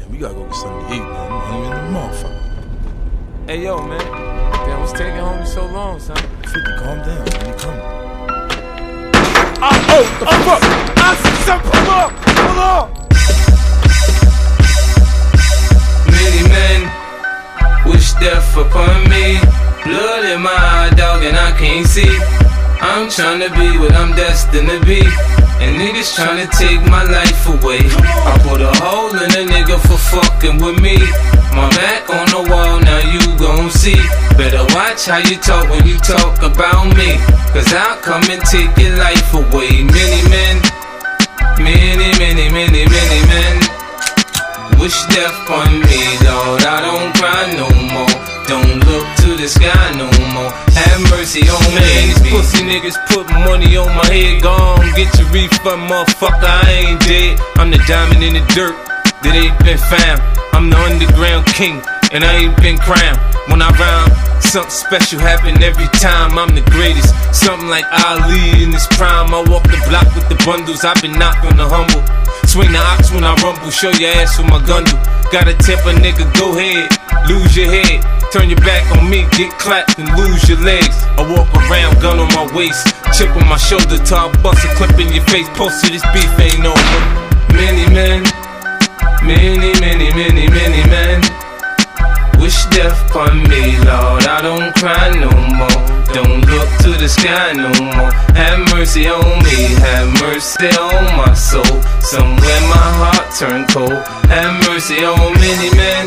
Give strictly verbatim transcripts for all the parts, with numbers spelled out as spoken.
man. We gotta go get something to eat, man. I'm hungry in the motherfucker. Hey, yo, man. Damn, what's taking homie so long, son? fifty, calm down, man. He coming. Ah, oh, the oh, fuck! I see something, pull up! Pull up! Many men wish death upon me. Blood in my eye, dog, and I can't see. I'm tryna be what I'm destined to be, and niggas tryna take my life away. I put a hole in a nigga for fucking with me. My back on the wall, now you gon' see. Better watch how you talk when you talk about me, cause I'll come and take your life away. Many men, many, many, many, many men wish death on me, Lord. I don't cry no more, don't look to the sky no more. Have mercy on me. These pussy niggas put money on my head. Gone, get your refund, motherfucker, I ain't dead. I'm the diamond in the dirt that ain't been found. I'm the underground king, and I ain't been crowned. When I rhyme, something special happen every time. I'm the greatest, something like Ali in his prime. I walk the block with the bundles, I've been knocked on the humble. Swing the ox when I rumble, show your ass with my gun do. Gotta tip a nigga, go ahead, lose your head. Turn your back on me, get clapped and lose your legs. I walk around, gun on my waist, chip on my shoulder, till I bust a clip in your face. Post to this beef ain't over. Many men, many, many, many, many men wish death upon me, Lord. I don't cry no more, don't look to the sky no more. Have mercy on me, have mercy on my soul. Somewhere my heart turned cold. Have mercy on many men,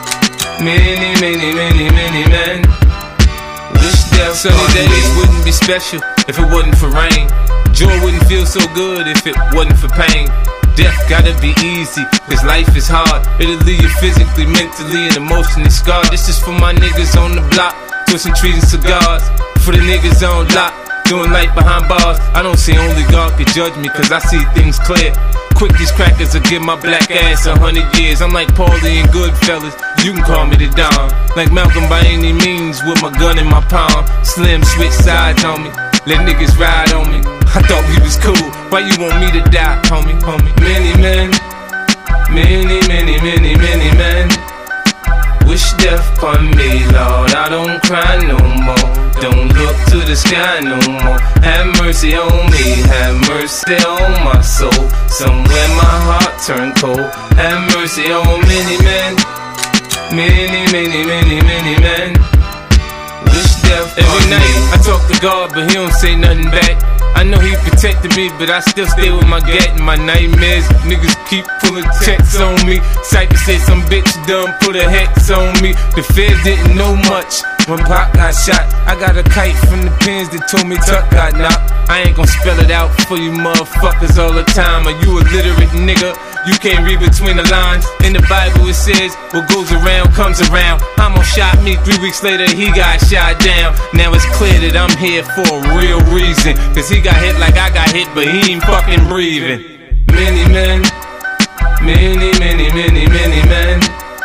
many, many, many, many men wish death Sunny upon days me. wouldn't be special if it wasn't for rain. Joy wouldn't feel so good if it wasn't for pain. Death gotta be easy, cause life is hard. It'll leave you physically, mentally, and emotionally scarred. This is for my niggas on the block, twisting trees and cigars. For the niggas on lock, doing life behind bars. I don't see only God can judge me, cause I see things clear. Quick, these crackers will give my black ass a hundred years. I'm like Paulie and Goodfellas, you can call me the Don. Like Malcolm by any means, with my gun in my palm. Slim switch sides on me, let niggas ride on me. I thought we was cool, why you want me to die, homie, homie? Many men, many, many, many, many men wish death upon me, Lord. I don't cry no more, don't look to the sky no more. Have mercy on me, have mercy on my soul. Somewhere my heart turned cold. Have mercy on many men, many, many, many, many men wish death upon Every night me. I talk to God, but he don't say nothing back. I know he protected me, but I still stay with my gat and my nightmares. Niggas keep pulling checks on me. Cypher said some bitch done put a hex on me. The feds didn't know much when Pac got shot. I got a kite from the pins that told me Tuck got knocked. I ain't gon' spell it out for you motherfuckers all the time. Are you illiterate nigga? You can't read between the lines. In the Bible it says, what goes around comes around. Homo shot me, three weeks later he got shot down. Now it's clear that I'm here for a real reason, cause he got hit like I got hit, but he ain't fucking breathing. Many men, many, many, many, many men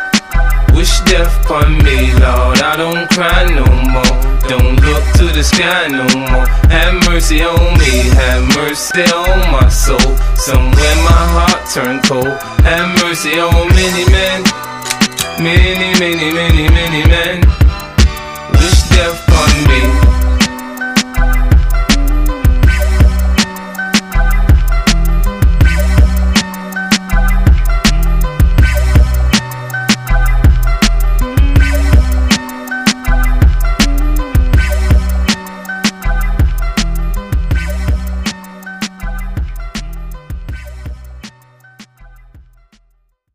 wish death upon me, Lord. I don't cry no more, don't look to the sky no more. Have mercy on me, have mercy on my soul. Somewhere my heart turned cold. Have mercy on many men, many, many, many, many men wish death upon me.